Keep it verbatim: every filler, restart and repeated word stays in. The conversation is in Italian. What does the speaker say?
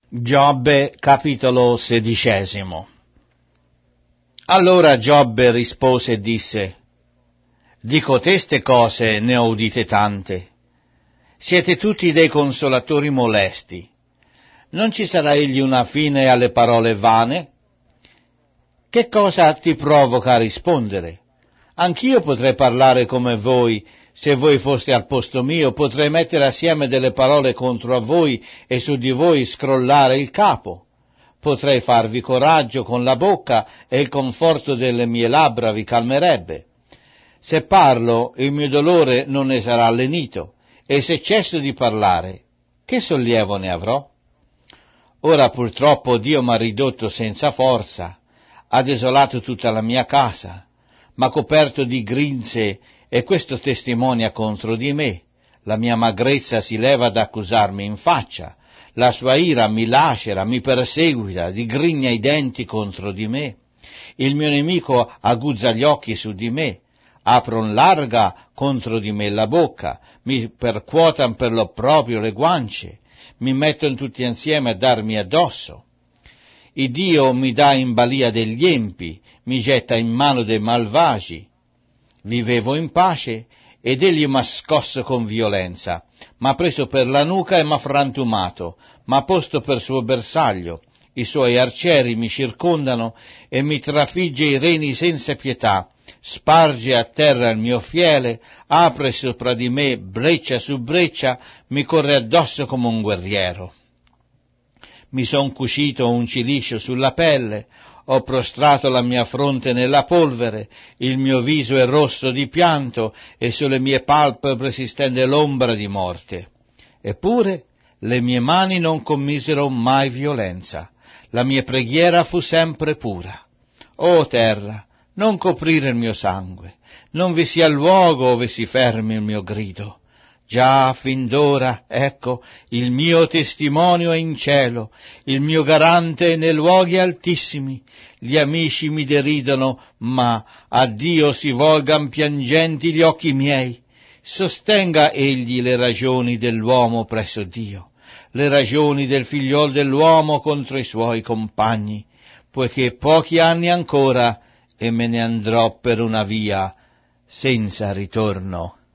Giobbe, capitolo sedicesimo. Allora Giobbe rispose e disse: di coteste cose ne ho udite tante. Siete tutti dei consolatori molesti. Non ci sarà egli una fine alle parole vane? Che cosa ti provoca a rispondere? Anch'io potrei parlare come voi. Se voi foste al posto mio, potrei mettere assieme delle parole contro a voi e su di voi scrollare il capo. Potrei farvi coraggio con la bocca e il conforto delle mie labbra vi calmerebbe. Se parlo, il mio dolore non ne sarà lenito, e se cesso di parlare, che sollievo ne avrò? Ora purtroppo Dio m'ha ridotto senza forza, ha desolato tutta la mia casa, m'ha coperto di grinze, e questo testimonia contro di me. La mia magrezza si leva ad accusarmi in faccia, la sua ira mi lacera, mi perseguita, digrigna i denti contro di me. Il mio nemico aguzza gli occhi su di me, apron larga contro di me la bocca, mi percuotan per l'opprobrio le guance, mi metton tutti insieme a darmi addosso. Il Dio mi dà in balia degli empi, mi getta in mano dei malvagi. Vivevo in pace, ed egli m'ha scosso con violenza, m'ha preso per la nuca e m'ha frantumato, m'ha posto per suo bersaglio, i suoi arcieri mi circondano e mi trafigge i reni senza pietà, sparge a terra il mio fiele, apre sopra di me breccia su breccia, mi corre addosso come un guerriero. Mi son cucito un cilicio sulla pelle, ho prostrato la mia fronte nella polvere, il mio viso è rosso di pianto e sulle mie palpebre si stende l'ombra di morte. Eppure le mie mani non commisero mai violenza, la mia preghiera fu sempre pura. O terra, non coprire il mio sangue, non vi sia luogo ove si fermi il mio grido. Già fin d'ora, ecco, il mio testimonio è in cielo, il mio garante è nei luoghi altissimi. Gli amici mi deridono, ma a Dio si volgan piangenti gli occhi miei. Sostenga egli le ragioni dell'uomo presso Dio, le ragioni del figliol dell'uomo contro i suoi compagni, poiché pochi anni ancora e me ne andrò per una via senza ritorno.